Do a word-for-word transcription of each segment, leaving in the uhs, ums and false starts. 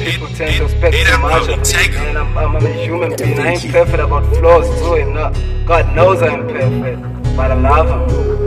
people tend to expect so much of me, man. I'm, I'm, I'm a human being. I ain't perfect about flaws too, and not, God knows I'm perfect, but I love Him.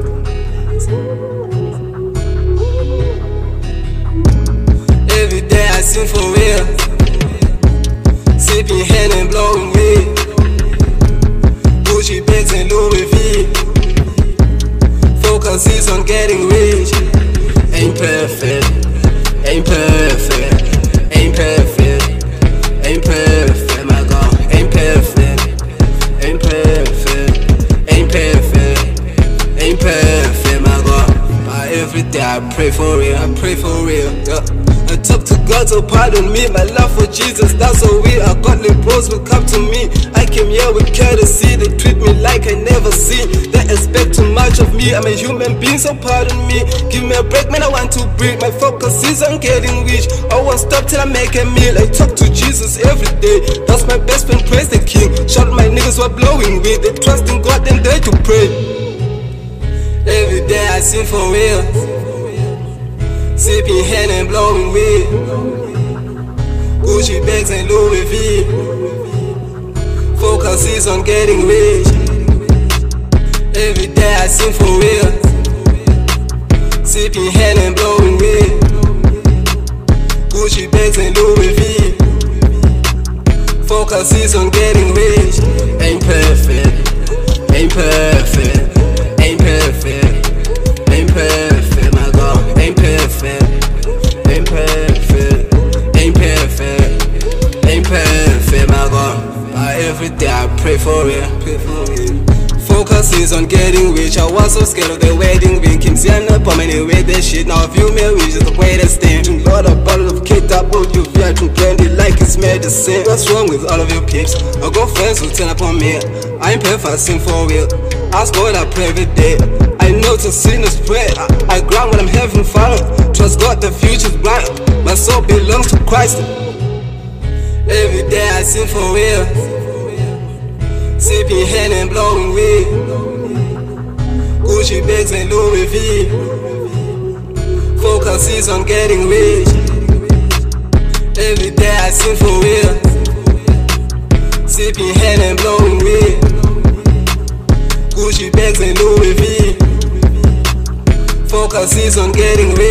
Every day I sing for real, sipping hand and blowing weed, Gucci bags and Louis V. Focus is on getting rich. Ain't perfect, ain't perfect, ain't perfect, ain't perfect, my God. Ain't perfect, ain't perfect, ain't perfect, ain't perfect, my God. But every day I pray for real, I pray for real, yeah. I talk to God to pardon me. My love for Jesus, that's so real. I got the bros will come to me. I came here with courtesy. They treat me like I never seen. They expect too much of me. I'm a human being, so pardon me. Give me a break, man, I want to breathe. My focus is on getting rich. I won't stop till I make a meal. I talk to Jesus every day. That's my best friend, praise the King. Shout my niggas were blowing with. They trust in God, then they to pray. Every day I sing for real, sipping hand and blowing weed, Gucci bags and Louis V. Focus is on getting rich. Every day I sing for real, sipping hand and blowing weed, Gucci bags and Louis V. Focus is on getting rich. Ain't perfect, ain't perfect, ain't perfect, ain't perfect, my God. Ain't perfect, ain't perfect, ain't perfect, ain't perfect, my God. But every day I pray for it, pray for it. Focus is on getting rich. I was so scared of the wedding ring. Kim seeing up on many way that shit. Now if you me rich is the greatest thing. Drink lot of bottle of kit up on you. I drink candy like it's medicine. What's wrong with all of your peeps? I got friends who turn up on me. I ain't perfect, I sing for real. Ask God, I pray every day. I know to sin is pray. I, I grind when I'm having fun. Trust God, the future's bright. My soul belongs to Christ. Every day I sing for real, sipping hand and blowing weed, Gucci bags and Louis V. Focus is on getting rich. Every day I sing for real, sipping hand and blowing weed, Gucci bags and Louis V. Focus is on getting rich.